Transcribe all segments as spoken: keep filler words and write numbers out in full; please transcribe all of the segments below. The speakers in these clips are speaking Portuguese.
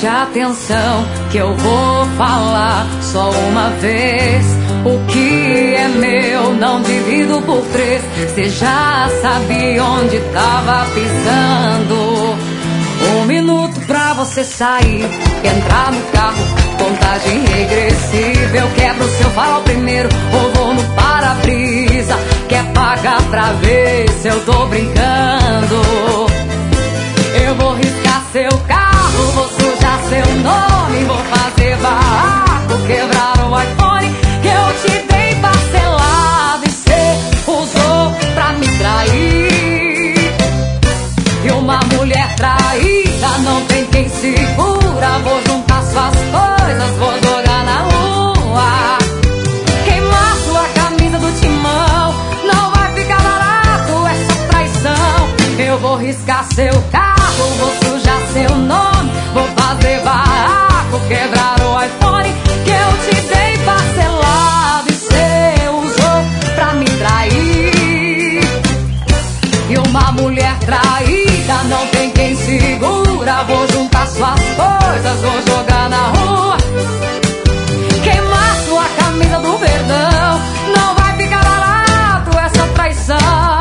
Preste atenção que eu vou falar só uma vez. O que é meu não divido por três. Cê já sabe onde tava pisando. Um minuto pra você sair, entrar no carro, contagem regressiva. Eu quebro seu farol primeiro ou vou no para-brisa. Quer pagar pra ver se eu tô brincando? Eu vou riscar seu carro, vou sujar seu nome, vou fazer barraco, quebrar o iPhone que eu te dei parcelado e cê usou pra me trair. E uma mulher traída não tem quem segura. Vou juntar suas coisas, vou jogar na rua, queimar sua camisa do timão. Não vai ficar barato essa traição. Eu vou riscar seu carro, vou sujar seu nome, vou fazer barraco, quebrar o iPhone que eu te dei parcelado e cê usou pra me trair. E uma mulher traída não tem quem segura. Vou juntar suas coisas, vou jogar na rua, queimar sua camisa do verdão. Não vai ficar barato essa traição.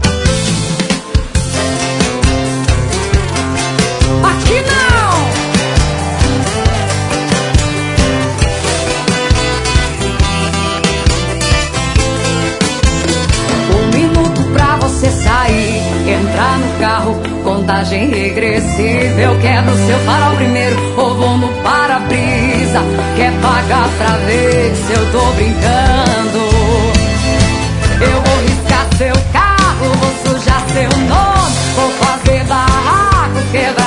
Aqui não! Um minuto pra você sair, entrar no carro, contagem regressiva. Eu quebro seu farol primeiro ou vou no para-brisa. Quer pagar pra ver se eu tô brincando? Eu vou riscar seu carro, vou sujar seu nome, vou fazer barraco, quebrar